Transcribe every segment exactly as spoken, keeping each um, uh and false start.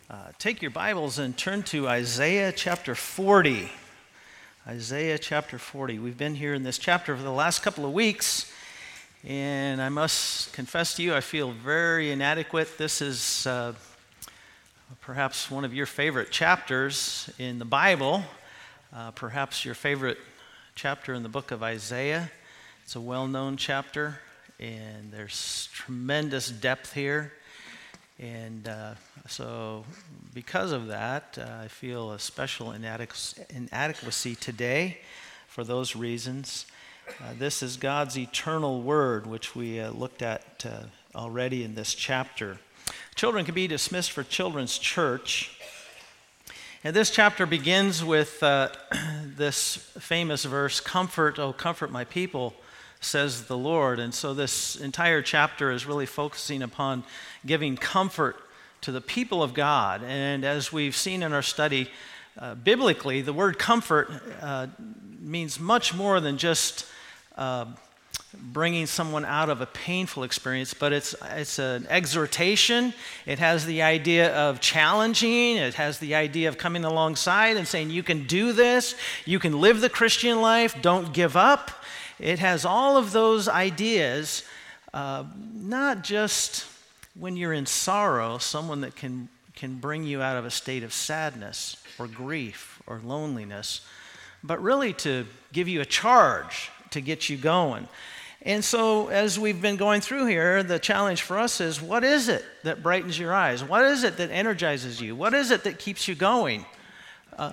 Uh, take your Bibles and turn to Isaiah chapter forty. Isaiah chapter forty. We've been here in this chapter for the last couple of weeks, and I must confess to you, I feel very inadequate. This is uh, perhaps one of your favorite chapters in the Bible, uh, perhaps your favorite chapter in the book of Isaiah. It's a well-known chapter, and there's tremendous depth here. And uh, so because of that, uh, I feel a special inadequ- inadequacy today for those reasons. Uh, this is God's eternal word, which we uh, looked at uh, already in this chapter. Children can be dismissed for Children's Church. And this chapter begins with uh, this famous verse, "Comfort, oh comfort my people, says the Lord." And so this entire chapter is really focusing upon giving comfort to the people of God. And as we've seen in our study, uh, biblically, the word comfort uh, means much more than just uh, bringing someone out of a painful experience, but it's it's an exhortation. It has the idea of challenging. It has the idea of coming alongside and saying, you can do this. You can live the Christian life. Don't give up. It has all of those ideas, uh, not just when you're in sorrow, someone that can, can bring you out of a state of sadness or grief or loneliness, but really to give you a charge to get you going. And so as we've been going through here, the challenge for us is, what is it that brightens your eyes? What is it that energizes you? What is it that keeps you going? Uh,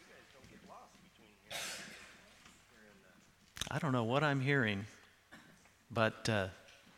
I don't know what I'm hearing, but uh,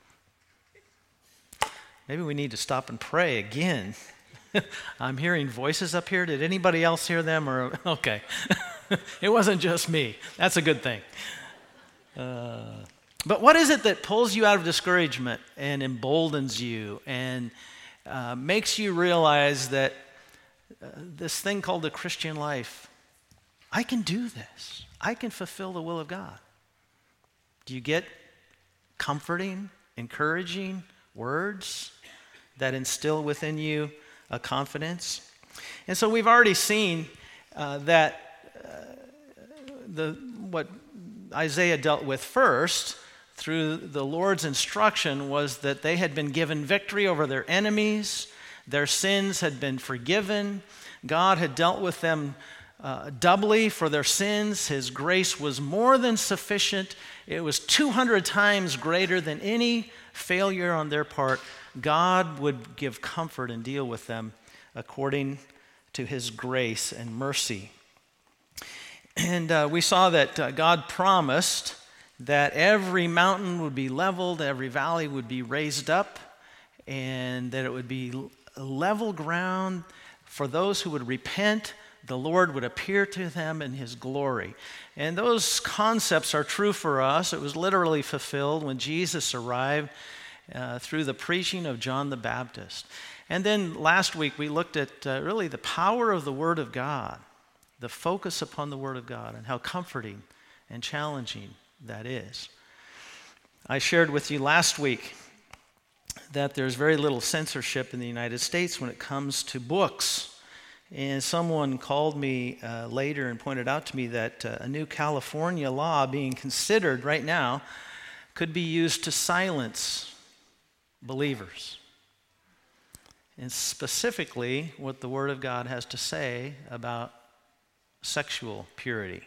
maybe we need to stop and pray again. I'm hearing voices up here. Did anybody else hear them? Or okay, it wasn't just me. That's a good thing. Uh, but what is it that pulls you out of discouragement and emboldens you and uh, makes you realize that uh, this thing called the Christian life, I can do this. I can fulfill the will of God. Do you get comforting, encouraging words that instill within you a confidence? And so we've already seen uh, that uh, the what Isaiah dealt with first through the Lord's instruction was that they had been given victory over their enemies. Their sins had been forgiven. God had dealt with them Uh, doubly for their sins. His grace was more than sufficient. It was two hundred times greater than any failure on their part. God would give comfort and deal with them according to his grace and mercy. And uh, we saw that uh, God promised that every mountain would be leveled, every valley would be raised up, and that it would be level ground for those who would repent. The Lord would appear to them in his glory. And those concepts are true for us. It was literally fulfilled when Jesus arrived uh, through the preaching of John the Baptist. And then last week we looked at uh, really the power of the Word of God, the focus upon the Word of God, and how comforting and challenging that is. I shared with you last week that there's very little censorship in the United States when it comes to books. And someone called me uh, later and pointed out to me that uh, a new California law being considered right now could be used to silence believers. And specifically what the Word of God has to say about sexual purity.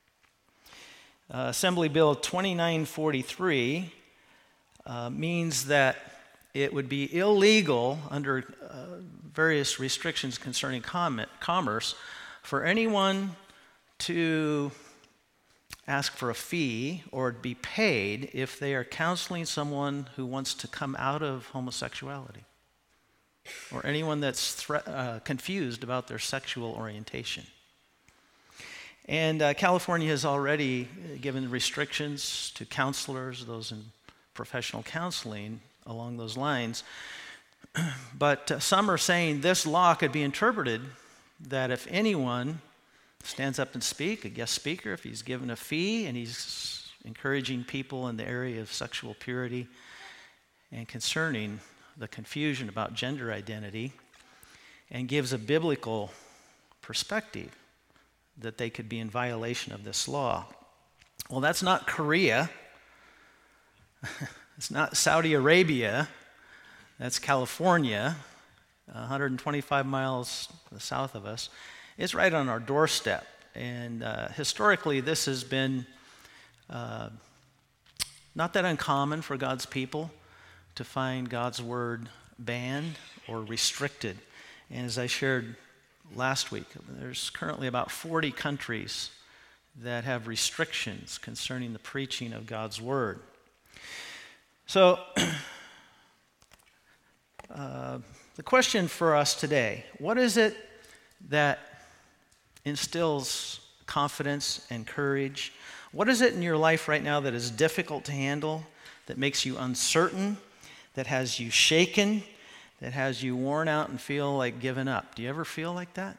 Uh, Assembly Bill twenty-nine forty-three uh, means that it would be illegal under uh, various restrictions concerning com- commerce for anyone to ask for a fee or be paid if they are counseling someone who wants to come out of homosexuality, or anyone that's thre- uh, confused about their sexual orientation. And uh, California has already given restrictions to counselors, those in professional counseling, along those lines. But uh, some are saying this law could be interpreted that if anyone stands up and speaks, a guest speaker, if he's given a fee and he's encouraging people in the area of sexual purity and concerning the confusion about gender identity, and gives a biblical perspective that they could be in violation of this law. Well, that's not Korea. It's not Saudi Arabia. That's California, one hundred twenty-five miles south of us. It's right on our doorstep. And uh, historically, this has been uh, not that uncommon for God's people to find God's word banned or restricted. And as I shared last week, there's currently about forty countries that have restrictions concerning the preaching of God's word. So, uh, the question for us today, what is it that instills confidence and courage? What is it in your life right now that is difficult to handle, that makes you uncertain, that has you shaken, that has you worn out and feel like giving up? Do you ever feel like that?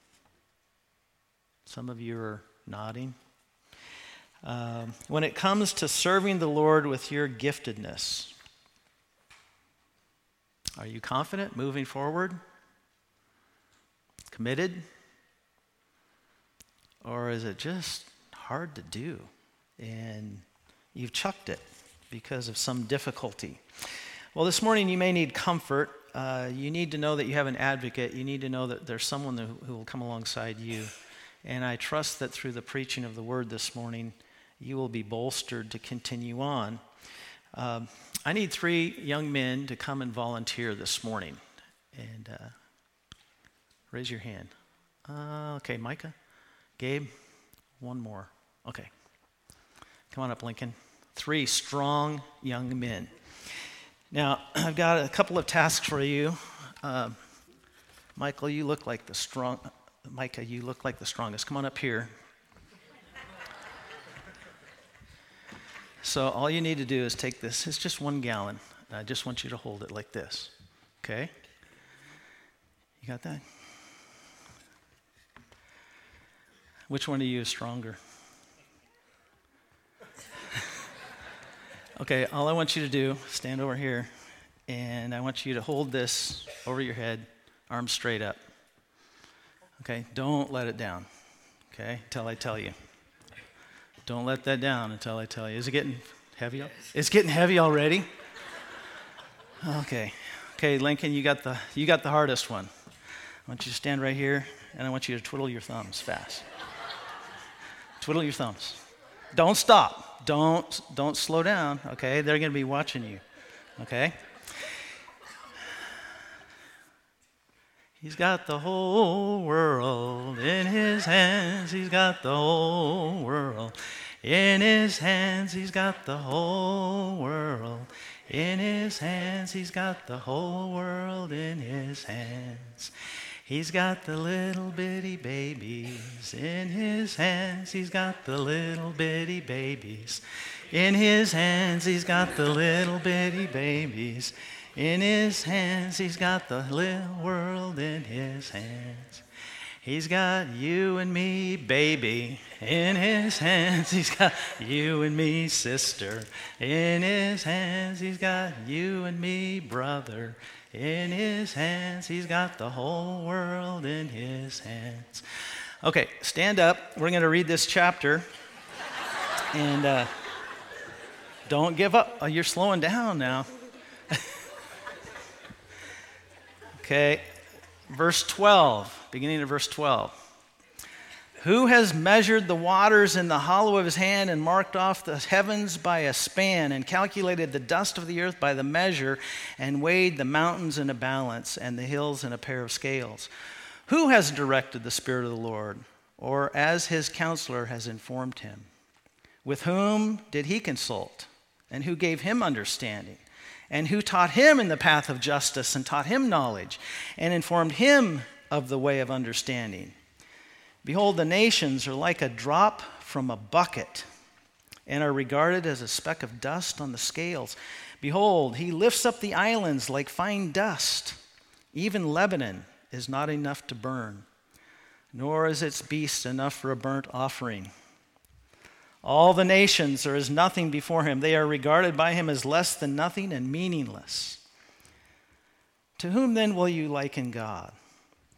Some of you are nodding. Um, when it comes to serving the Lord with your giftedness, are you confident, moving forward, committed? Or is it just hard to do and you've chucked it because of some difficulty? Well, this morning you may need comfort. Uh, you need to know that you have an advocate. You need to know that there's someone who, who will come alongside you. And I trust that through the preaching of the word this morning, you will be bolstered to continue on. Um, I need three young men to come and volunteer this morning. And uh, raise your hand. Uh, okay, Micah, Gabe, one more. Okay. Come on up, Lincoln. Three strong young men. Now, I've got a couple of tasks for you. Uh, Michael, you look like the strong... Micah, you look like the strongest. Come on up here. So all you need to do is take this. It's just one gallon. I just want you to hold it like this. Okay? You got that? Which one of you is stronger? Okay, all I want you to do, stand over here, and I want you to hold this over your head, arms straight up. Okay, don't let it down, okay, until I tell you. Don't let that down until I tell you. Is it getting heavy? It's getting heavy already? Okay. Okay, Lincoln, you got the you got the hardest one. I want you to stand right here, and I want you to twiddle your thumbs fast. Twiddle your thumbs. Don't stop. Don't don't slow down, okay? They're going to be watching you, okay? He's got the whole world in his hands. He's got the whole world in his hands. He's got the whole world in his hands. He's got the whole world in his hands. He's got the little bitty babies in his hands. He's got the little bitty babies in his hands. He's got the little bitty babies in his hands. He's got the little world in his hands. He's got you and me, baby, in his hands. He's got you and me, sister, in his hands. He's got you and me, brother, in his hands. He's got the whole world in his hands. Okay, stand up. We're going to read this chapter. And uh, don't give up. Oh, you're slowing down now. Okay, verse twelve, beginning of verse twelve. Who has measured the waters in the hollow of his hand and marked off the heavens by a span and calculated the dust of the earth by the measure and weighed the mountains in a balance and the hills in a pair of scales? Who has directed the Spirit of the Lord, or as his counselor has informed him? With whom did he consult, and who gave him understanding? And who taught him in the path of justice and taught him knowledge and informed him of the way of understanding? Behold, the nations are like a drop from a bucket and are regarded as a speck of dust on the scales. Behold, he lifts up the islands like fine dust. Even Lebanon is not enough to burn, nor is its beast enough for a burnt offering. All the nations are as nothing before him. They are regarded by him as less than nothing and meaningless. To whom then will you liken God?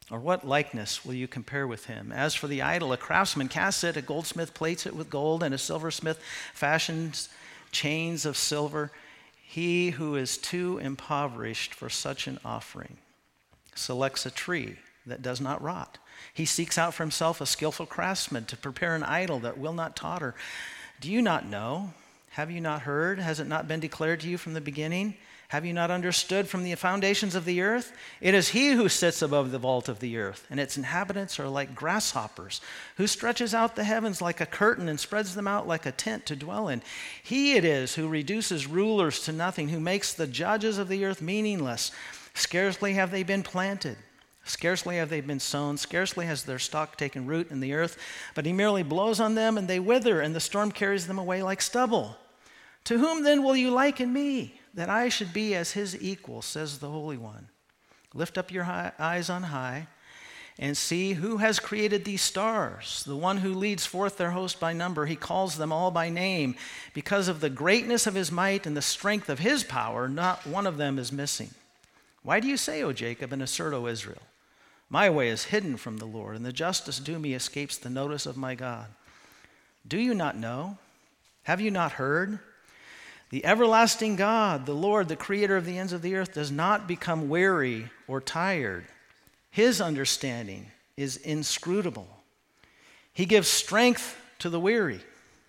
Or what likeness will you compare with him? As for the idol, a craftsman casts it, a goldsmith plates it with gold, and a silversmith fashions chains of silver. He who is too impoverished for such an offering selects a tree that does not rot. He seeks out for himself a skillful craftsman to prepare an idol that will not totter. Do you not know? Have you not heard? Has it not been declared to you from the beginning? Have you not understood from the foundations of the earth? It is he who sits above the vault of the earth, and its inhabitants are like grasshoppers, who stretches out the heavens like a curtain and spreads them out like a tent to dwell in. He it is who reduces rulers to nothing, who makes the judges of the earth meaningless. Scarcely have they been planted. Scarcely have they been sown. Scarcely has their stalk taken root in the earth, but he merely blows on them and they wither, and the storm carries them away like stubble. To whom then will you liken me, that I should be as his equal, says the Holy One? Lift up your high, eyes on high and see who has created these stars, the one who leads forth their host by number. He calls them all by name. Because of the greatness of his might and the strength of his power, not one of them is missing. Why do you say, O Jacob, and assert, O Israel? My way is hidden from the Lord, and the justice due me escapes the notice of my God. Do you not know? Have you not heard? The everlasting God, the Lord, the creator of the ends of the earth, does not become weary or tired. His understanding is inscrutable. He gives strength to the weary.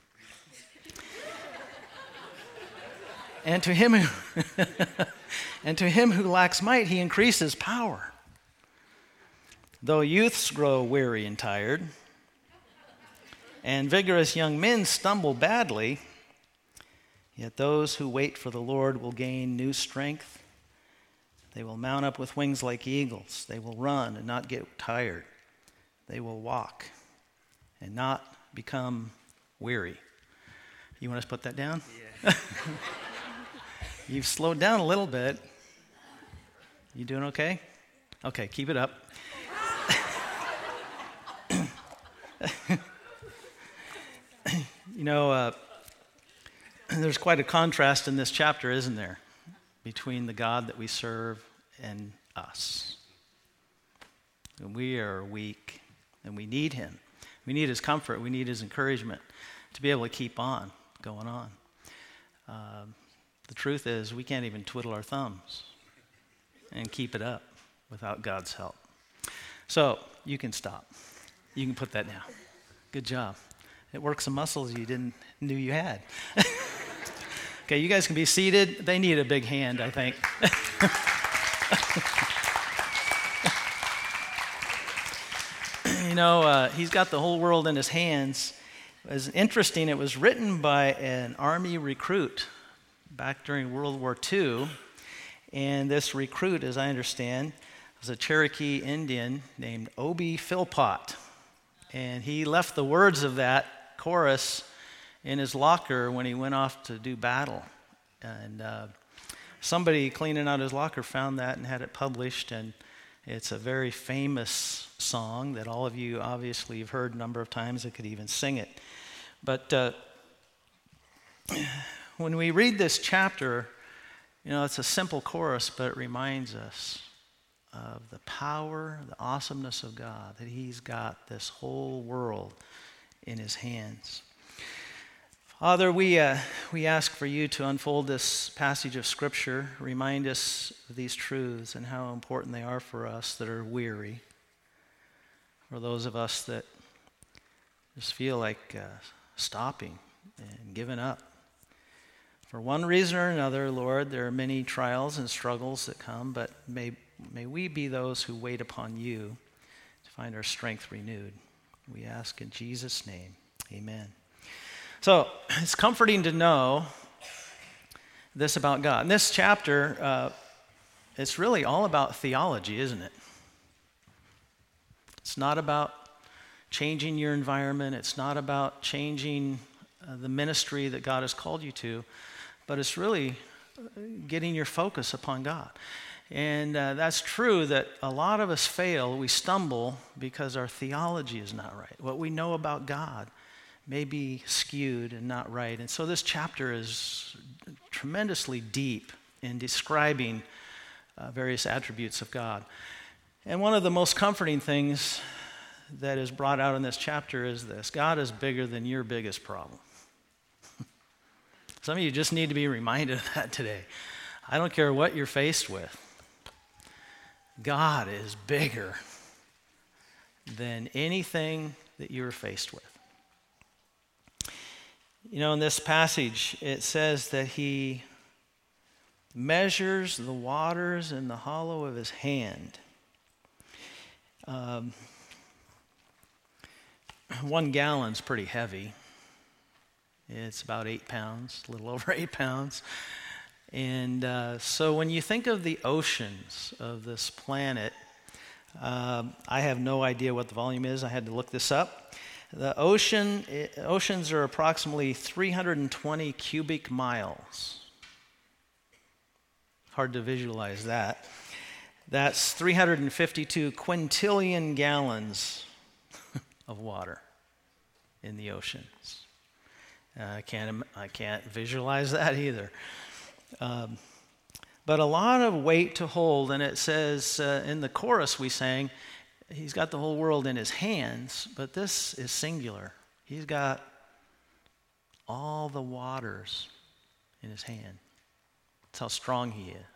And to him who and to him who lacks might, he increases power. Though youths grow weary and tired, and vigorous young men stumble badly, yet those who wait for the Lord will gain new strength. They will mount up with wings like eagles. They will run and not get tired. They will walk and not become weary. You want us to put that down? Yeah. You've slowed down a little bit. You doing okay? Okay, keep it up. You know, uh, there's quite a contrast in this chapter, isn't there, between the God that we serve and us. And we are weak, and we need him. We need his comfort. We need his encouragement to be able to keep on going on. Um, the truth is, we can't even twiddle our thumbs and keep it up without God's help. So you can stop. You can put that down. Good job. It works some muscles you didn't knew you had. Okay, you guys can be seated. They need a big hand, I think. You know, uh, he's got the whole world in his hands. It was interesting. It was written by an army recruit back during World War Two. And this recruit, as I understand, was a Cherokee Indian named Obi Philpott. And he left the words of that chorus in his locker when he went off to do battle. And uh, somebody cleaning out his locker found that and had it published. And it's a very famous song that all of you obviously have heard a number of times and could even sing it. But uh, when we read this chapter, you know, it's a simple chorus, but it reminds us of the power, the awesomeness of God, that he's got this whole world in his hands. Father, we uh, we ask for you to unfold this passage of Scripture, remind us of these truths and how important they are for us that are weary, for those of us that just feel like uh, stopping and giving up. For one reason or another, Lord, there are many trials and struggles that come, but may May we be those who wait upon you to find our strength renewed. We ask in Jesus' name, amen. So it's comforting to know this about God. In this chapter, uh, it's really all about theology, isn't it? It's not about changing your environment. It's not about changing uh, the ministry that God has called you to, but it's really getting your focus upon God. And uh, that's true that a lot of us fail, we stumble because our theology is not right. What we know about God may be skewed and not right. And so this chapter is tremendously deep in describing uh, various attributes of God. And one of the most comforting things that is brought out in this chapter is this: God is bigger than your biggest problem. Some of you just need to be reminded of that today. I don't care what you're faced with. God is bigger than anything that you're faced with. You know, in this passage, it says that he measures the waters in the hollow of his hand. Um, one gallon's pretty heavy. It's about eight pounds, a little over eight pounds. And uh, so when you think of the oceans of this planet, um, I have no idea what the volume is. I had to look this up. The ocean, oceans are approximately three hundred twenty cubic miles. Hard to visualize that. That's three hundred fifty-two quintillion gallons of water in the oceans. Uh, I can't, I can't visualize that either. Um, but a lot of weight to hold, and it says uh, in the chorus we sang, he's got the whole world in his hands, but this is singular. He's got all the waters in his hand. That's how strong he is.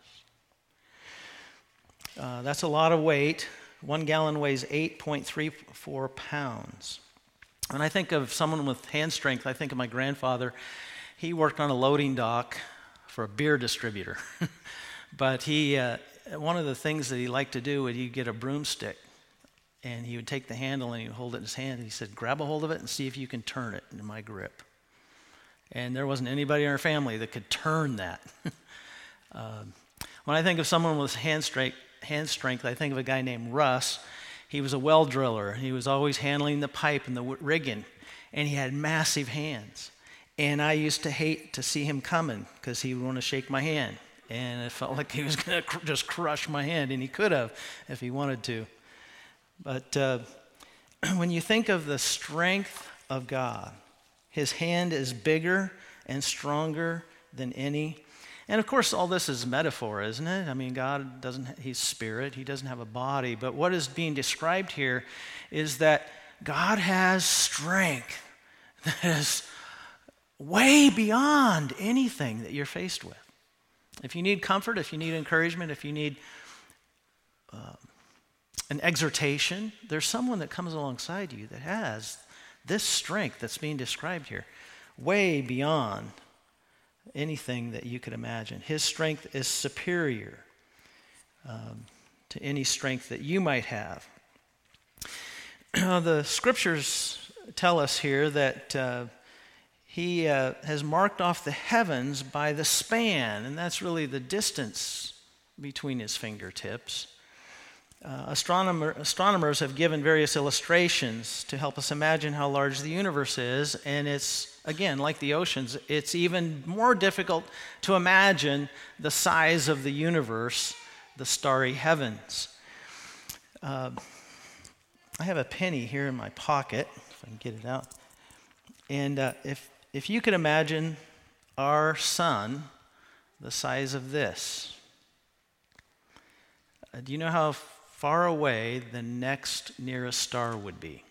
Uh, that's a lot of weight. One gallon weighs eight point three four pounds. When I think of someone with hand strength, I think of my grandfather. He worked on a loading dock for a beer distributor. But he, uh, one of the things that he liked to do would he'd get a broomstick, and he would take the handle and he would hold it in his hand, and he said, grab a hold of it and see if you can turn it in my grip. And there wasn't anybody in our family that could turn that. um, when I think of someone with hand strength, hand strength, I think of a guy named Russ. He was a well driller. He was always handling the pipe and the rigging, and he had massive hands. And I used to hate to see him coming because he would want to shake my hand. And it felt like he was going to cr- just crush my hand, and he could have if he wanted to. But uh, when you think of the strength of God, his hand is bigger and stronger than any. And of course, all this is metaphor, isn't it? I mean, God doesn't, he's spirit, he doesn't have a body. But what is being described here is that God has strength that is way beyond anything that you're faced with. If you need comfort, if you need encouragement, if you need uh, an exhortation, there's someone that comes alongside you that has this strength that's being described here, way beyond anything that you could imagine. His strength is superior um, to any strength that you might have. The scriptures tell us here that uh, he uh, has marked off the heavens by the span, and that's really the distance between his fingertips. Uh, astronomer, astronomers have given various illustrations to help us imagine how large the universe is, and it's, again, like the oceans, it's even more difficult to imagine the size of the universe, the starry heavens. Uh, I have a penny here in my pocket, if I can get it out, and uh, if if you could imagine our sun the size of this, uh, do you know how far away the next nearest star would be?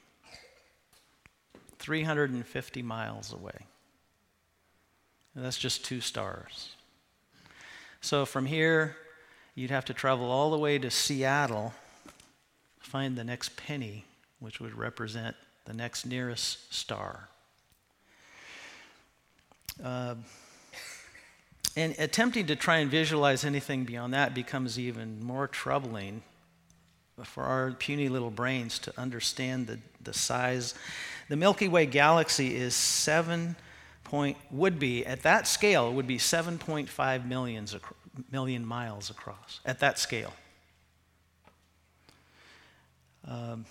three hundred fifty miles away. And that's just two stars. So from here, you'd have to travel all the way to Seattle to find the next penny, which would represent the next nearest star. Uh, and attempting to try and visualize anything beyond that becomes even more troubling for our puny little brains to understand the, the size. The Milky Way galaxy is seven point, would be, at that scale, it would be seven point five millions, million miles across, at that scale. Um,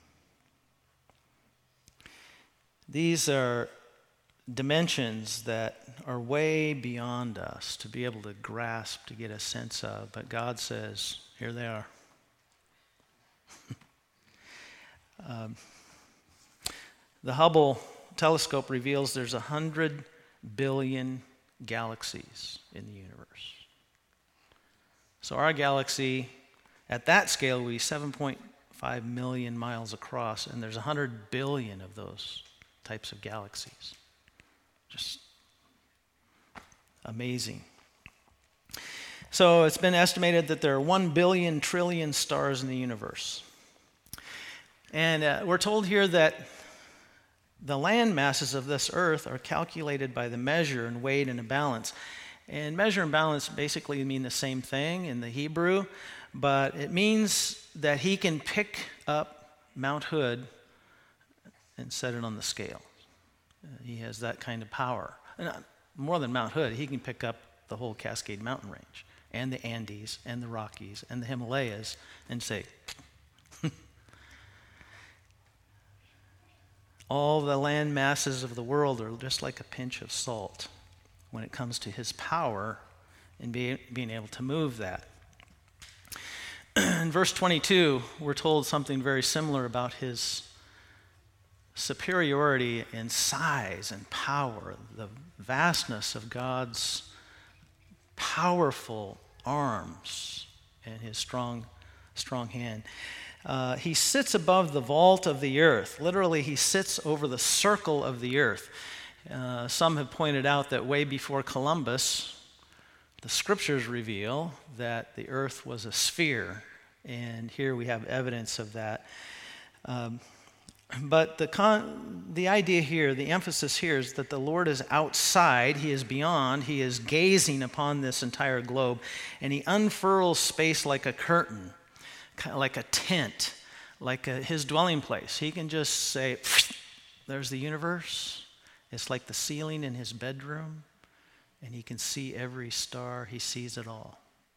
these are dimensions that are way beyond us to be able to grasp, to get a sense of, but God says, here they are. um, the Hubble telescope reveals there's a hundred billion galaxies in the universe. So our galaxy, At that scale, it would be seven point five million miles across, and there's one hundred billion of those types of galaxies. Just amazing. So it's been estimated that there are one billion trillion stars in the universe. And uh, we're told here that the land masses of this earth are calculated by the measure and weight and a balance. And measure and balance basically mean the same thing in the Hebrew, but it means that he can pick up Mount Hood and set it on the scale. Uh, he has that kind of power. And, uh, more than Mount Hood, he can pick up the whole Cascade Mountain Range and the Andes and the Rockies and the Himalayas and say, all the land masses of the world are just like a pinch of salt when it comes to his power and be, being able to move that. In verse twenty-two, we're told something very similar about his superiority in size and power, the vastness of God's powerful arms and his strong, strong hand. Uh, he sits above the vault of the earth. Literally, he sits over the circle of the earth. Uh, some have pointed out that way before Columbus, the scriptures reveal that the earth was a sphere, and here we have evidence of that. Um, but the con- the idea here, the emphasis here is that the Lord is outside, he is beyond, he is gazing upon this entire globe, and he unfurls space like a curtain, kind of like a tent, like a, his dwelling place. He can just say, there's the universe. It's like the ceiling in his bedroom, and he can see every star. He sees it all.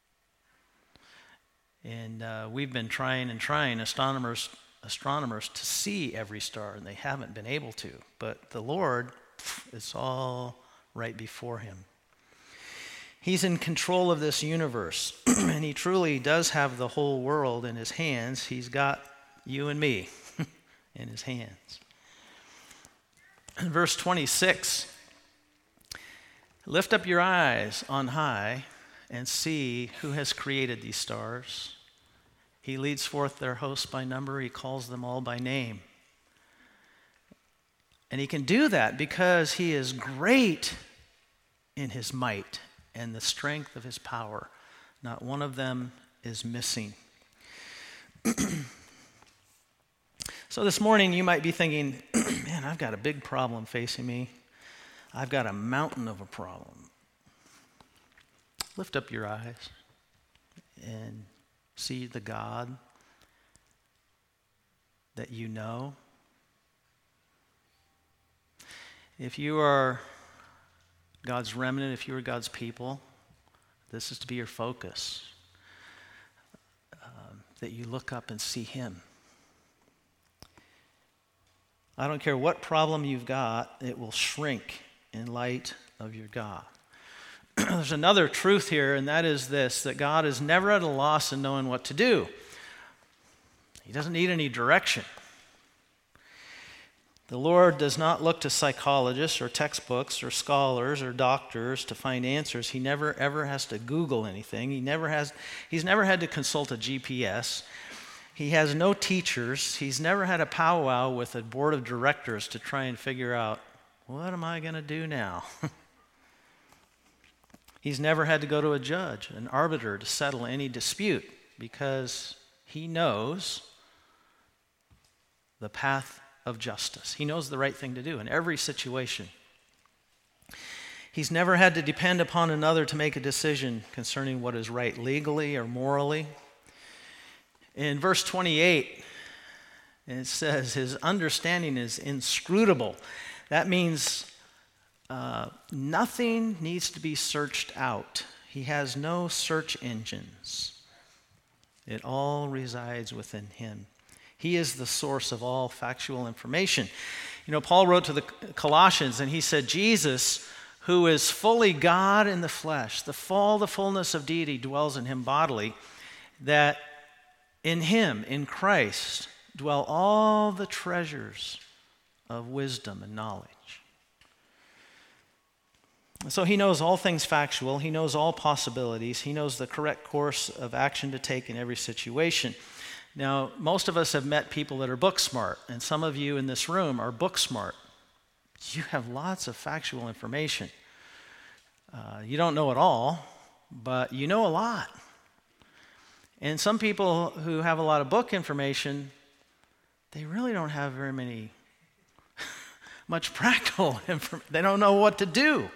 And uh, we've been trying and trying, astronomers, astronomers, to see every star, and they haven't been able to. But the Lord, it's all right before him. He's in control of this universe, and he truly does have the whole world in his hands. He's got you and me in his hands. In verse twenty-six, lift up your eyes on high and see who has created these stars. He leads forth their hosts by number. He calls them all by name. And he can do that because he is great in his might and the strength of his power. Not one of them is missing. So this morning you might be thinking, man, I've got a big problem facing me. I've got a mountain of a problem. Lift up your eyes and see the God that you know. If you are God's remnant, if you are God's people, this is to be your focus, um, that you look up and see him. I don't care what problem you've got, it will shrink in light of your God. There's another truth here, and that is this, that God is never at a loss in knowing what to do. He doesn't need any direction. The Lord does not look to psychologists or textbooks or scholars or doctors to find answers. He never ever has to Google anything. He never has, he's never had to consult a G P S. He has no teachers. He's never had a powwow with a board of directors to try and figure out, what am I going to do now? He's never had to go to a judge, an arbiter, to settle any dispute because he knows the path of justice. He knows the right thing to do in every situation. He's never had to depend upon another to make a decision concerning what is right legally or morally. In verse twenty-eight, it says, his understanding is inscrutable. That means uh, nothing needs to be searched out. He has no search engines. It all resides within him. He is the source of all factual information. You know, Paul wrote to the Colossians, and he said, Jesus, who is fully God in the flesh, the full, the fullness of deity dwells in him bodily, that in him, in Christ, dwell all the treasures of wisdom and knowledge. So he knows all things factual. He knows all possibilities. He knows the correct course of action to take in every situation. Now, most of us have met people that are book smart, and some of you in this room are book smart. You have lots of factual information. Uh, you don't know it all, but you know a lot. And some people who have a lot of book information, they really don't have very many, much practical information. They don't know what to do.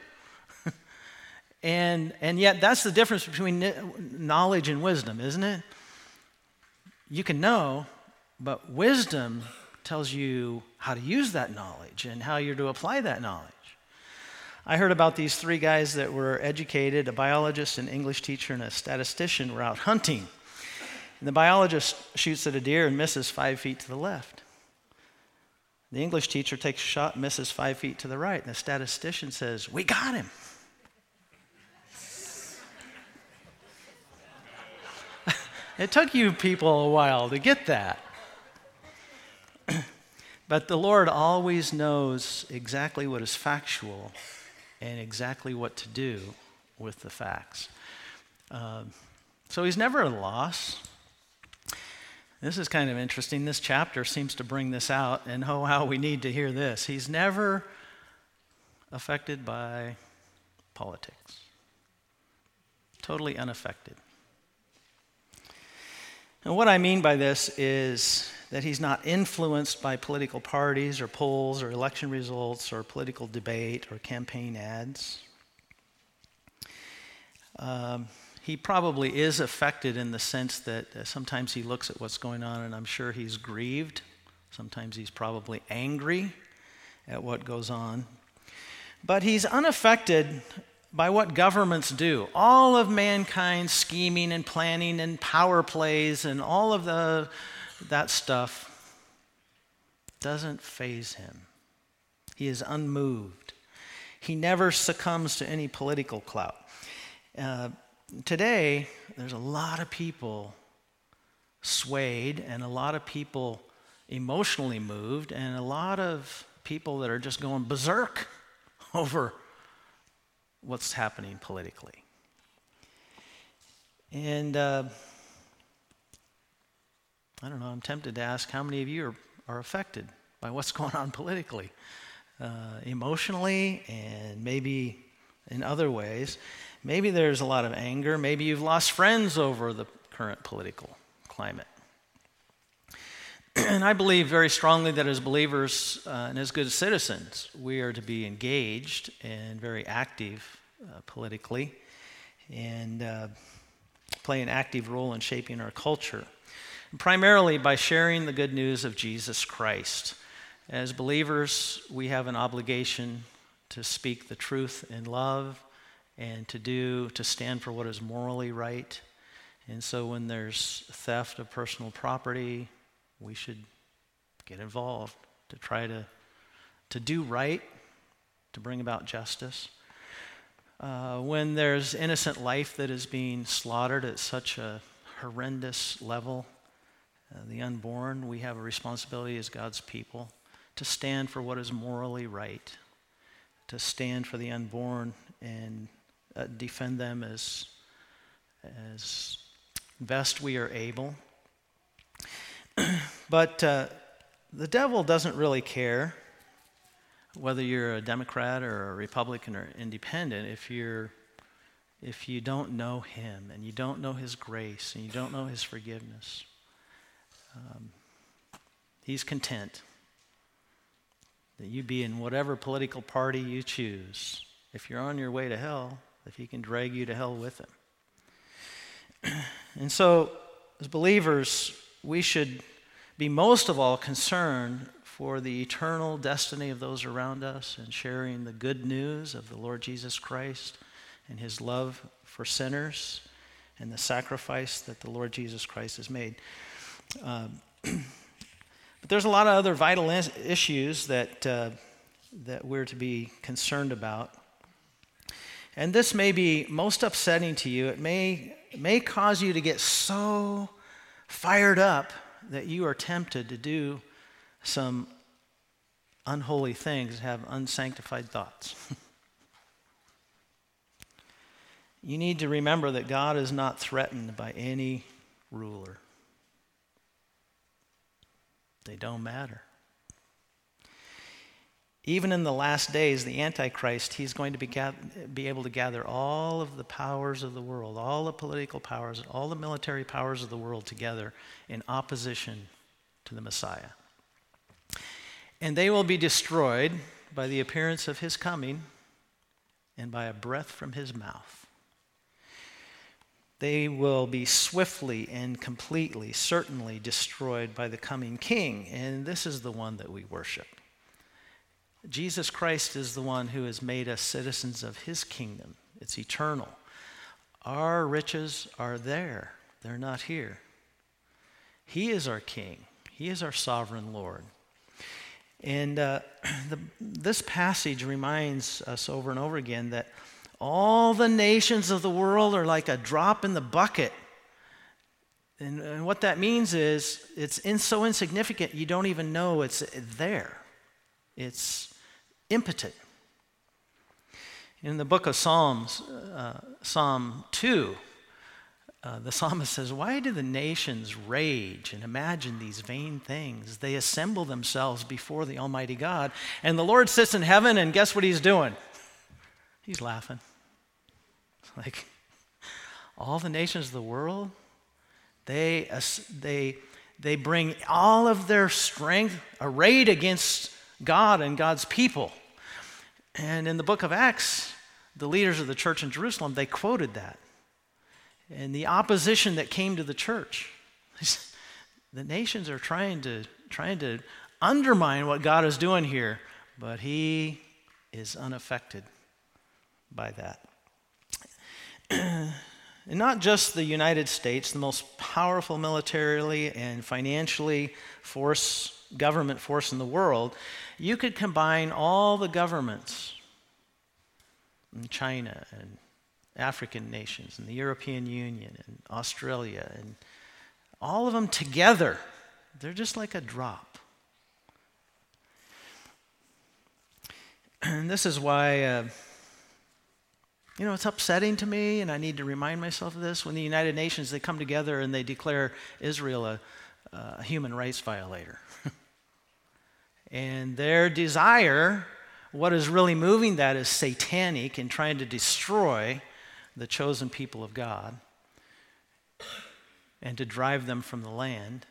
and, and yet that's the difference between knowledge and wisdom, isn't it? You can know, but wisdom tells you how to use that knowledge and how you're to apply that knowledge. I heard about these three guys that were educated, a biologist, an English teacher, and a statistician were out hunting. And the biologist shoots at a deer and misses five feet to the left. The English teacher takes a shot and misses five feet to the right. And the statistician says, "We got him." It took you people a while to get that. But the Lord always knows exactly what is factual and exactly what to do with the facts. Um, so he's never at a loss. This is kind of interesting. This chapter seems to bring this out, and oh, how we need to hear this. He's never affected by politics. Totally unaffected. And what I mean by this is that he's not influenced by political parties or polls or election results or political debate or campaign ads. Um, he probably is affected in the sense that uh, sometimes he looks at what's going on and I'm sure he's grieved. Sometimes he's probably angry at what goes on. But he's unaffected by what governments do. All of mankind's scheming and planning and power plays and all of the that stuff doesn't faze him. He is unmoved. He never succumbs to any political clout. Uh, today, there's a lot of people swayed and a lot of people emotionally moved and a lot of people that are just going berserk over what's happening politically. And uh, I don't know, I'm tempted to ask how many of you are, are affected by what's going on politically, uh, emotionally, and maybe in other ways. Maybe there's a lot of anger. Maybe you've lost friends over the current political climate. And I believe very strongly that as believers uh, and as good citizens, we are to be engaged and very active uh, politically and uh, play an active role in shaping our culture, primarily by sharing the good news of Jesus Christ. As believers, we have an obligation to speak the truth in love and to do, to stand for what is morally right. And so when there's theft of personal property, we should get involved to try to, to do right, to bring about justice. Uh, when there's innocent life that is being slaughtered at such a horrendous level, uh, the unborn, we have a responsibility as God's people to stand for what is morally right, to stand for the unborn and uh, defend them as, as best we are able. But uh, the devil doesn't really care whether you're a Democrat or a Republican or independent if you're if you don't know him and you don't know his grace and you don't know his forgiveness. Um, he's content that you be in whatever political party you choose. If you're on your way to hell, if he can drag you to hell with him. And so, as believers, we should be most of all concerned for the eternal destiny of those around us and sharing the good news of the Lord Jesus Christ and his love for sinners and the sacrifice that the Lord Jesus Christ has made. Um, but there's a lot of other vital is- issues that, uh, that we're to be concerned about. And this may be most upsetting to you. It may, it may cause you to get so fired up that you are tempted to do some unholy things, have unsanctified thoughts. You need to remember that God is not threatened by any ruler. They don't matter. Even in the last days, the Antichrist, he's going to be, gather, be able to gather all of the powers of the world, all the political powers, all the military powers of the world together in opposition to the Messiah. And they will be destroyed by the appearance of his coming and by a breath from his mouth. They will be swiftly and completely, certainly destroyed by the coming king. And this is the one that we worship. Jesus Christ is the one who has made us citizens of his kingdom. It's eternal. Our riches are there. They're not here. He is our king. He is our sovereign Lord. And uh, the, this passage reminds us over and over again that all the nations of the world are like a drop in the bucket. And, and what that means is it's in, so insignificant you don't even know it's there. It's impotent. In the book of Psalms, uh, Psalm two, uh, the psalmist says, "Why do the nations rage and imagine these vain things? They assemble themselves before the Almighty God, and the Lord sits in heaven, and guess what he's doing? He's laughing." It's like, all the nations of the world, they, they, they bring all of their strength arrayed against God and God's people. And in the book of Acts, the leaders of the church in Jerusalem, they quoted that. And the opposition that came to the church. The nations are trying to, trying to undermine what God is doing here, but he is unaffected by that. And not just the United States, the most powerful militarily and financially force, government force in the world. You could combine all the governments in China and African nations and the European Union and Australia and all of them together. They're just like a drop. And this is why, uh, you know, it's upsetting to me, and I need to remind myself of this. When the United Nations, they come together and they declare Israel a, a human rights violator. And their desire, what is really moving that is satanic and trying to destroy the chosen people of God and to drive them from the land.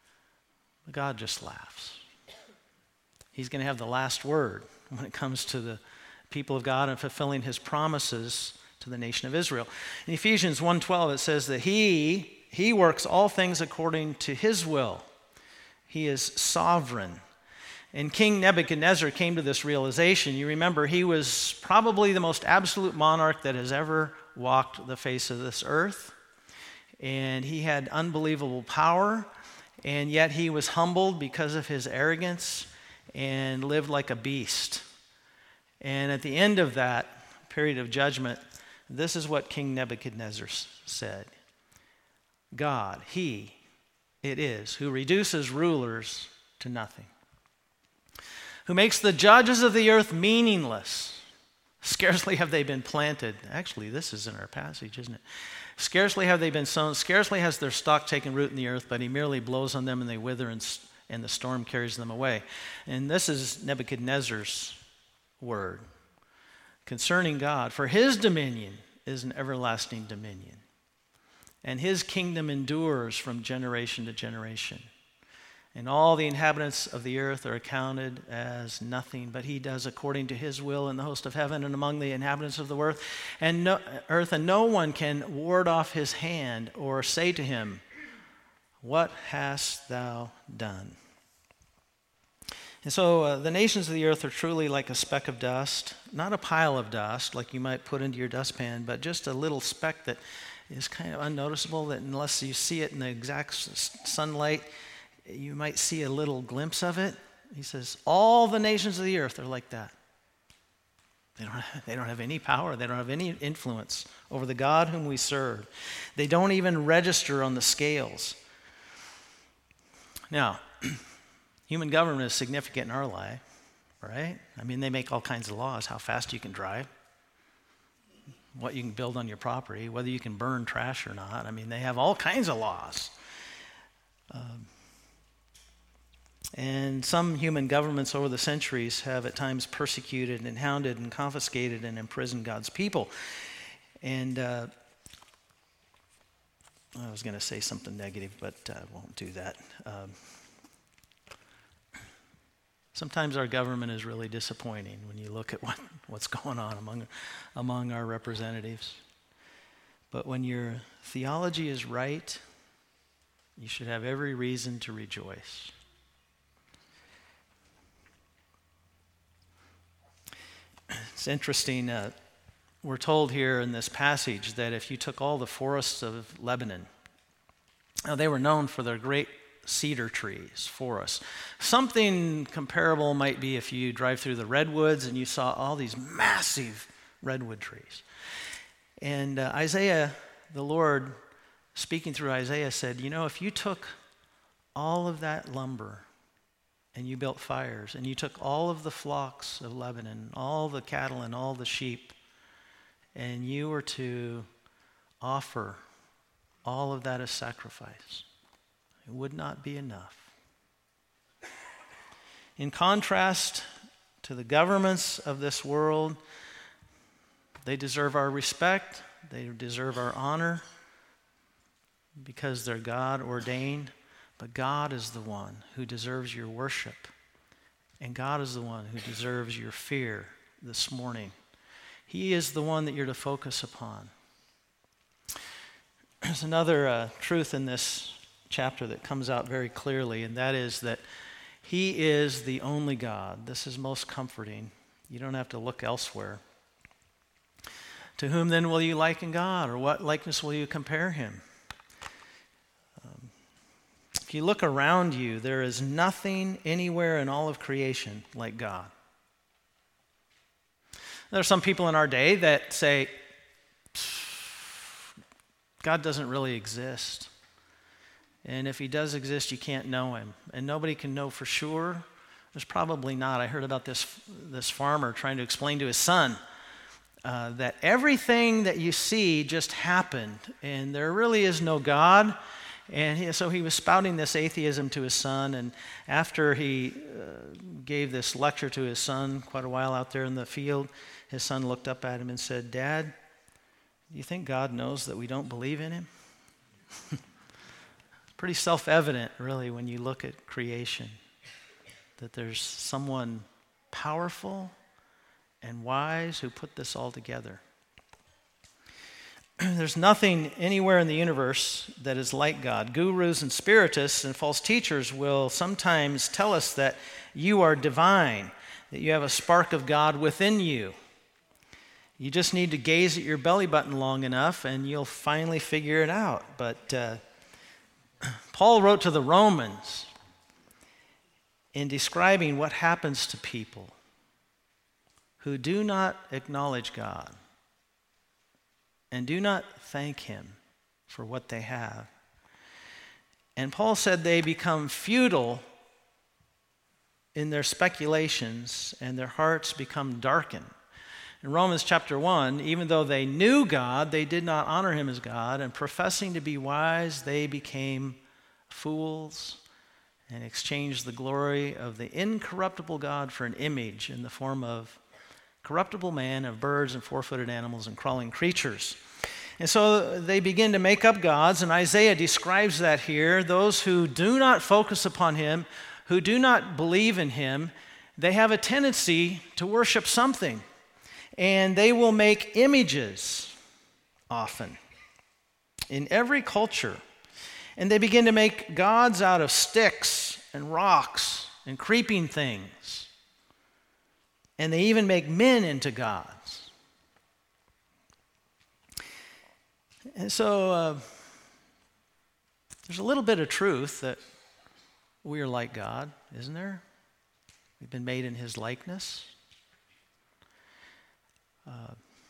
God just laughs. He's going to have the last word when it comes to the people of God and fulfilling his promises to the nation of Israel. In Ephesians one twelve, it says that he, he works all things according to his will. He is sovereign. And King Nebuchadnezzar came to this realization. You remember, he was probably the most absolute monarch that has ever walked the face of this earth. And he had unbelievable power, and yet he was humbled because of his arrogance and lived like a beast. And at the end of that period of judgment, this is what King Nebuchadnezzar said. God, he, it is, who reduces rulers to nothing, who makes the judges of the earth meaningless. Scarcely have they been planted. Actually, this is in our passage, isn't it? Scarcely have they been sown. Scarcely has their stalk taken root in the earth, but he merely blows on them and they wither, and, and the storm carries them away. And this is Nebuchadnezzar's word concerning God. For his dominion is an everlasting dominion, and his kingdom endures from generation to generation. And all the inhabitants of the earth are accounted as nothing, but he does according to his will in the host of heaven and among the inhabitants of the earth. And no, earth, and no one can ward off his hand or say to him, "What hast thou done?" And so uh, the nations of the earth are truly like a speck of dust, not a pile of dust like you might put into your dustpan, but just a little speck that is kind of unnoticeable, that unless you see it in the exact sunlight, you might see a little glimpse of it. He says, all the nations of the earth are like that. They don't have, they don't have any power. They don't have any influence over the God whom we serve. They don't even register on the scales. Now, human government is significant in our life, right? I mean, they make all kinds of laws, how fast you can drive, what you can build on your property, whether you can burn trash or not. I mean, they have all kinds of laws. Um, and some human governments over the centuries have at times persecuted and hounded and confiscated and imprisoned God's people. And uh, I was going to say something negative, but I won't do that. Um, sometimes our government is really disappointing when you look at what, what's going on among, among our representatives. But when your theology is right, you should have every reason to rejoice. It's interesting, uh, we're told here in this passage that if you took all the forests of Lebanon, now they were known for their great cedar trees, forests. Something comparable might be if you drive through the redwoods and you saw all these massive redwood trees. And uh, Isaiah, the Lord, speaking through Isaiah, said, you know, if you took all of that lumber and you built fires, and you took all of the flocks of Lebanon, all the cattle and all the sheep, and you were to offer all of that as sacrifice, it would not be enough. In contrast to the governments of this world, they deserve our respect, they deserve our honor, because they're God ordained. But God is the one who deserves your worship. And God is the one who deserves your fear this morning. He is the one that you're to focus upon. There's another uh, truth in this chapter that comes out very clearly, and that is that He is the only God. This is most comforting. You don't have to look elsewhere. To whom then will you liken God, or what likeness will you compare Him? If you look around you, there is nothing anywhere in all of creation like God. There are some people in our day that say, God doesn't really exist. And if He does exist, you can't know Him. And nobody can know for sure. There's probably not. I heard about this, this farmer trying to explain to his son uh, that everything that you see just happened, and there really is no God. And he, so he was spouting this atheism to his son, and after he uh, gave this lecture to his son quite a while out there in the field, his son looked up at him and said, Dad, do you think God knows that we don't believe in Him? It's pretty self-evident, really, when you look at creation, that there's someone powerful and wise who put this all together. There's nothing anywhere in the universe that is like God. Gurus and spiritists and false teachers will sometimes tell us that you are divine, that you have a spark of God within you. You just need to gaze at your belly button long enough and you'll finally figure it out. But uh, Paul wrote to the Romans in describing what happens to people who do not acknowledge God and do not thank Him for what they have. And Paul said they become futile in their speculations and their hearts become darkened. In Romans chapter one, even though they knew God, they did not honor Him as God, and professing to be wise, they became fools and exchanged the glory of the incorruptible God for an image in the form of corruptible man, of birds and four-footed animals and crawling creatures. And so they begin to make up gods, and Isaiah describes that here. Those who do not focus upon Him, who do not believe in Him, they have a tendency to worship something, and they will make images often in every culture. And they begin to make gods out of sticks and rocks and creeping things. And they even make men into gods. And so uh, there's a little bit of truth that we are like God, isn't there? We've been made in His likeness. Uh,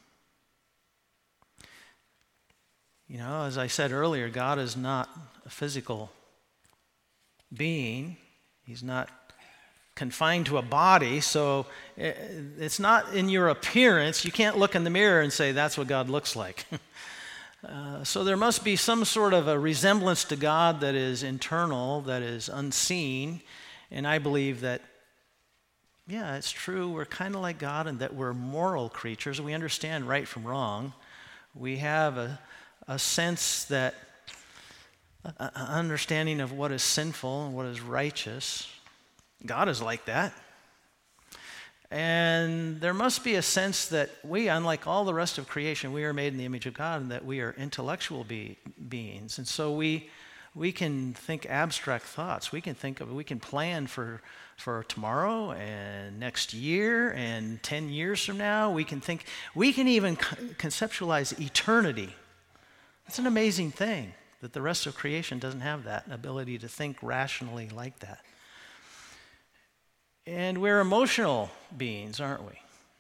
you know, as I said earlier, God is not a physical being. He's not confined to a body, so it's not in your appearance. You can't look in the mirror and say, that's what God looks like. uh, so there must be some sort of a resemblance to God that is internal, that is unseen, and I believe that, yeah, it's true, we're kind of like God in that we're moral creatures. We understand right from wrong. We have a, a sense that, an understanding of what is sinful and what is righteous. God is like that. And there must be a sense that we, unlike all the rest of creation, we are made in the image of God and that we are intellectual be- beings. And so we we can think abstract thoughts. We can think of, we can plan for, for tomorrow and next year and ten years from now. We can think, we can even conceptualize eternity. It's an amazing thing that the rest of creation doesn't have that ability to think rationally like that. And we're emotional beings, aren't we?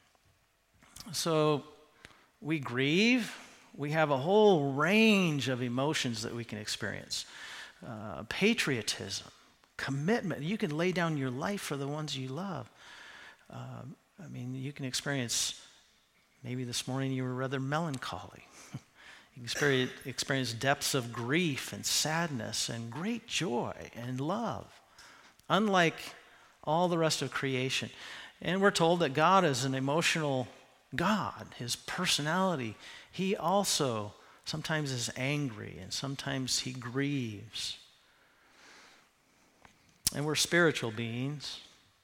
So we grieve. We have a whole range of emotions that we can experience. Uh, patriotism, commitment. You can lay down your life for the ones you love. Uh, I mean, you can experience, maybe this morning you were rather melancholy. You experience, experience depths of grief and sadness and great joy and love, unlike all the rest of creation. And we're told that God is an emotional God. His personality, he also sometimes is angry and sometimes he grieves. And we're spiritual beings.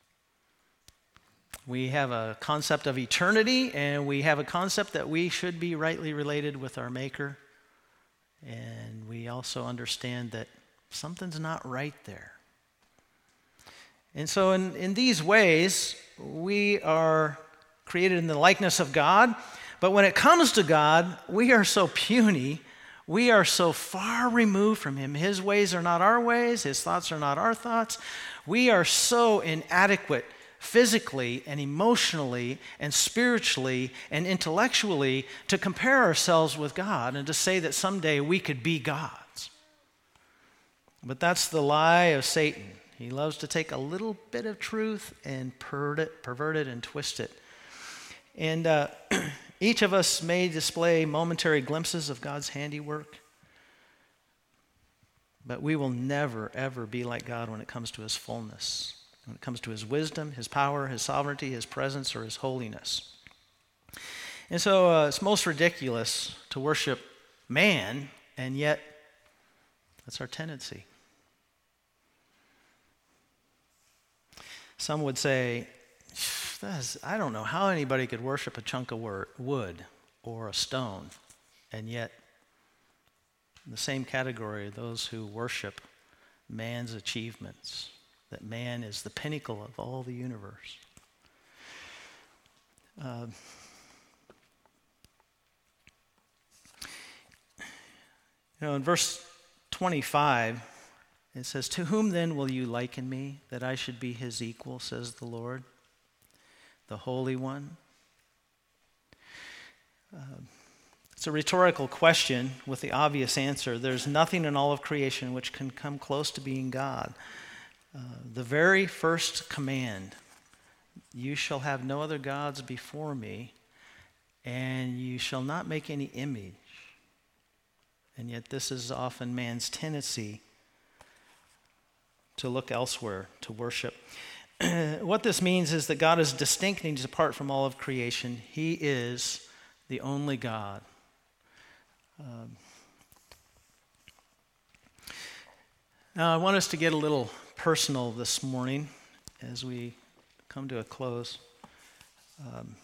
We have a concept of eternity, and we have a concept that we should be rightly related with our Maker. And we also understand that something's not right there. And so in, in these ways, we are created in the likeness of God. But when it comes to God, we are so puny. We are so far removed from him. His ways are not our ways. His thoughts are not our thoughts. We are so inadequate physically and emotionally and spiritually and intellectually to compare ourselves with God and to say that someday we could be gods. But that's the lie of Satan. He loves to take a little bit of truth and pervert it, pervert it and twist it. And uh, each of us may display momentary glimpses of God's handiwork, but we will never, ever be like God when it comes to his fullness, when it comes to his wisdom, his power, his sovereignty, his presence, or his holiness. And so uh, it's most ridiculous to worship man, and yet that's our tendency. Some would say, I don't know how anybody could worship a chunk of wood or a stone, and yet in the same category, those who worship man's achievements, that man is the pinnacle of all the universe. Uh, you know, in verse twenty-five, it says, "To whom then will you liken me, that I should be his equal, says the Lord, the Holy One?" Uh, it's a rhetorical question with the obvious answer. There's nothing in all of creation which can come close to being God. Uh, the very first command, "You shall have no other gods before me, and you shall not make any image." And yet this is often man's tendency to look elsewhere, to worship. What this means is that God is distinct and he's apart from all of creation. He is the only God. Um, now I want us to get a little personal this morning as we come to a close. Um,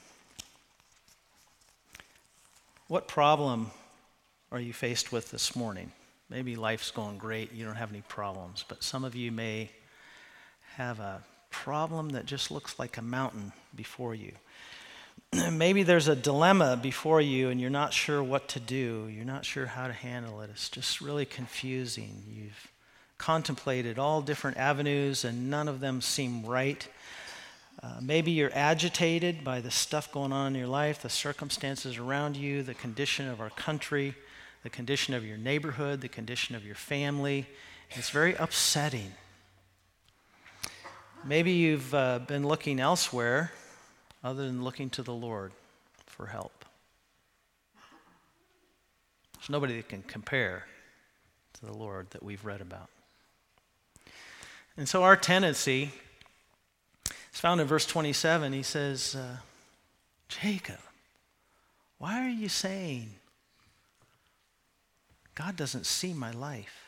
what problem are you faced with this morning? Maybe life's going great, you don't have any problems, but some of you may have a problem that just looks like a mountain before you. Maybe there's a dilemma before you and you're not sure what to do. You're not sure how to handle it. It's just really confusing. You've contemplated all different avenues and none of them seem right. Uh, maybe you're agitated by the stuff going on in your life, the circumstances around you, the condition of our country, the condition of your neighborhood, the condition of your family. It's very upsetting. Maybe you've uh, been looking elsewhere other than looking to the Lord for help. There's nobody that can compare to the Lord that we've read about. And so our tendency is found in verse twenty-seven. He says, uh, Jacob, why are you saying God doesn't see my life?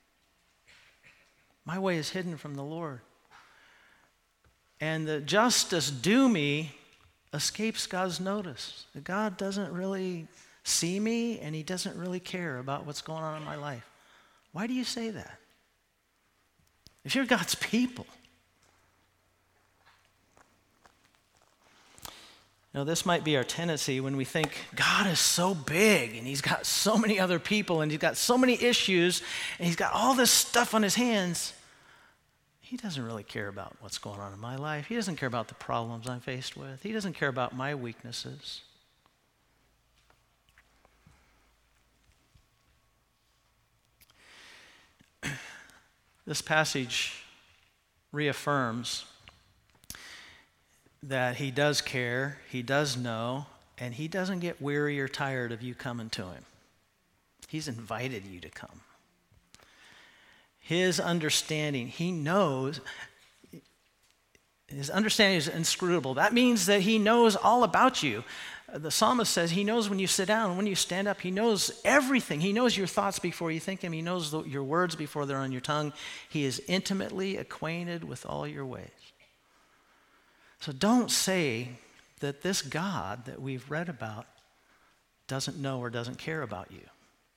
My way is hidden from the Lord. And the justice due me escapes God's notice. God doesn't really see me, and he doesn't really care about what's going on in my life. Why do you say that? If you're God's people. You know, this might be our tendency when we think God is so big and he's got so many other people and he's got so many issues and he's got all this stuff on his hands. He doesn't really care about what's going on in my life. He doesn't care about the problems I'm faced with. He doesn't care about my weaknesses. This passage reaffirms that he does care, he does know, and he doesn't get weary or tired of you coming to him. He's invited you to come. His understanding, he knows, his understanding is inscrutable. That means that he knows all about you. The psalmist says he knows when you sit down, when you stand up. He knows everything. He knows your thoughts before you think them. He knows the, your words before they're on your tongue. He is intimately acquainted with all your ways. So don't say that this God that we've read about doesn't know or doesn't care about you.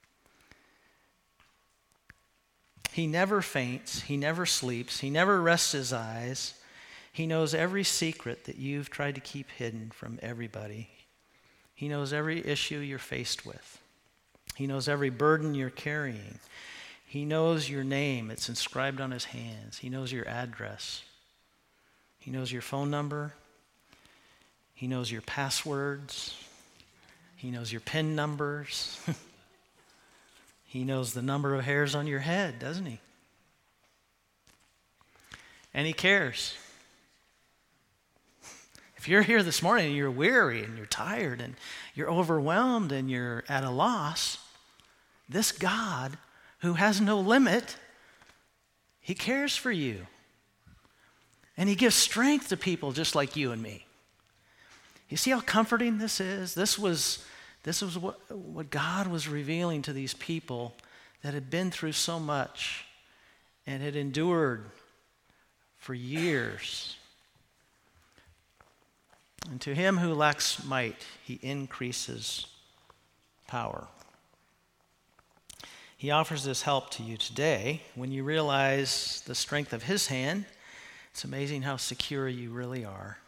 He never faints. He never sleeps. He never rests his eyes. He knows every secret that you've tried to keep hidden from everybody. He knows every issue you're faced with. He knows every burden you're carrying. He knows your name. It's inscribed on his hands. He knows your address. He knows your phone number. He knows your passwords. He knows your PIN numbers. He knows the number of hairs on your head, doesn't he? And he cares. If you're here this morning and you're weary and you're tired and you're overwhelmed and you're at a loss, this God who has no limit, he cares for you. And he gives strength to people just like you and me. You see how comforting this is? This was, this was what, what God was revealing to these people that had been through so much and had endured for years. And to him who lacks might, he increases power. He offers this help to you today. When you realize the strength of his hand, it's amazing how secure you really are.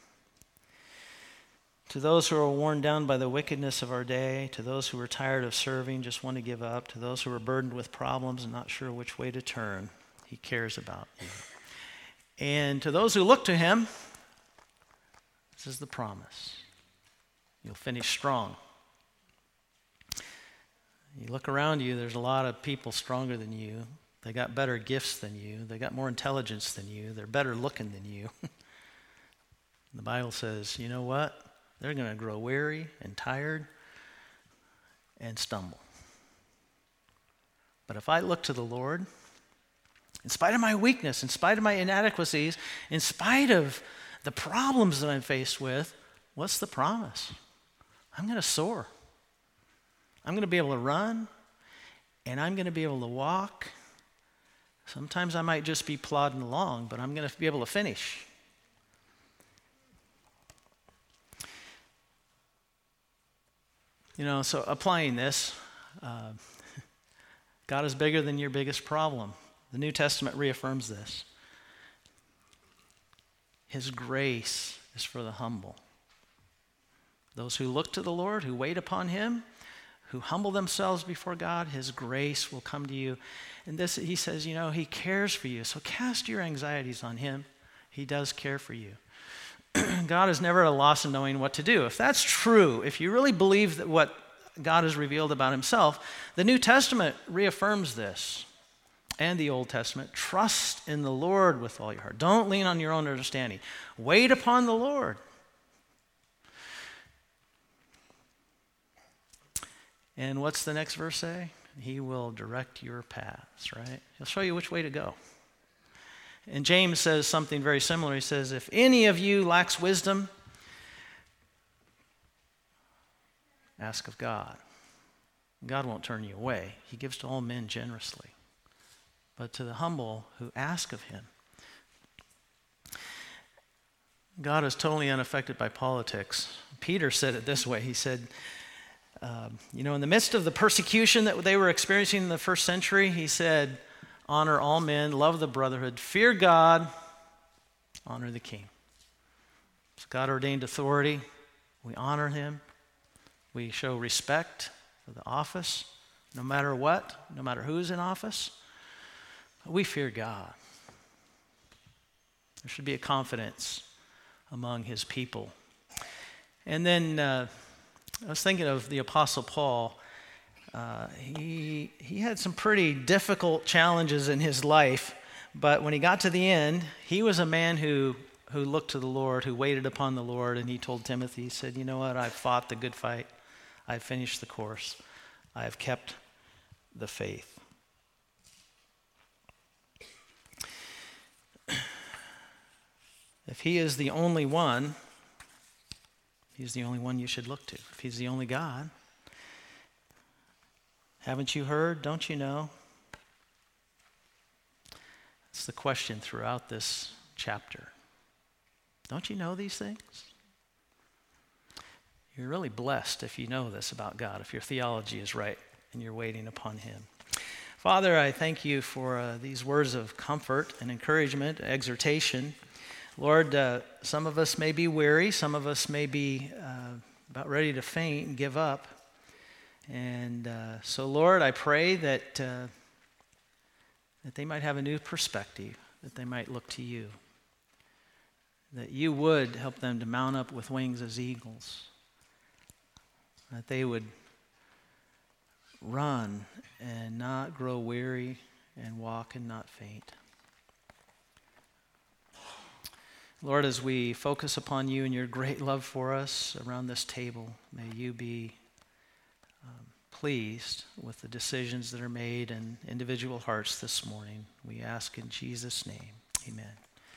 To those who are worn down by the wickedness of our day, to those who are tired of serving, just want to give up, to those who are burdened with problems and not sure which way to turn, he cares about you. And to those who look to him, this is the promise. You'll finish strong. You look around you, there's a lot of people stronger than you. They got better gifts than you. They got more intelligence than you. They're better looking than you. The Bible says, you know what? They're going to grow weary and tired and stumble. But if I look to the Lord, in spite of my weakness, in spite of my inadequacies, in spite of the problems that I'm faced with, what's the promise? I'm going to soar. I'm going to be able to run, and I'm going to be able to walk. Sometimes I might just be plodding along, but I'm going to be able to finish. You know, so applying this, uh, God is bigger than your biggest problem. The New Testament reaffirms this. His grace is for the humble. Those who look to the Lord, who wait upon him, who humble themselves before God, his grace will come to you. And this, he says, you know, he cares for you. So cast your anxieties on him. He does care for you. God is never at a loss in knowing what to do. If that's true, if you really believe that what God has revealed about himself, the New Testament reaffirms this. and the Old Testament, trust in the Lord with all your heart. Don't lean on your own understanding. Wait upon the Lord. And what's the next verse say? He will direct your paths, right? He'll show you which way to go. And James says something very similar. He says, if any of you lacks wisdom, ask of God. God won't turn you away. He gives to all men generously. But to the humble who ask of him. God is totally unaffected by politics. Peter said it this way. He said, um, you know, in the midst of the persecution that they were experiencing in the first century, he said, honor all men, love the brotherhood, fear God, honor the king. It's God ordained authority. We honor him. We show respect for the office, no matter what, no matter who's in office. We fear God. There should be a confidence among his people. And then uh, I was thinking of the Apostle Paul. Uh, he, he had some pretty difficult challenges in his life, but when he got to the end, he was a man who, who looked to the Lord, who waited upon the Lord, and he told Timothy, he said, you know what, I've fought the good fight. I've finished the course. I've kept the faith. If he is the only one, he's the only one you should look to. If he's the only God, haven't you heard? Don't you know? It's the question throughout this chapter. Don't you know these things? You're really blessed if you know this about God, if your theology is right and you're waiting upon him. Father, I thank you for uh, these words of comfort and encouragement, exhortation. Lord, uh, some of us may be weary. Some of us may be uh, about ready to faint and give up. And uh, so, Lord, I pray that, uh, that they might have a new perspective, that they might look to you, that you would help them to mount up with wings as eagles, that they would run and not grow weary and walk and not faint. Lord, as we focus upon you and your great love for us around this table, may you be um, pleased with the decisions that are made in individual hearts this morning. We ask in Jesus' name, amen.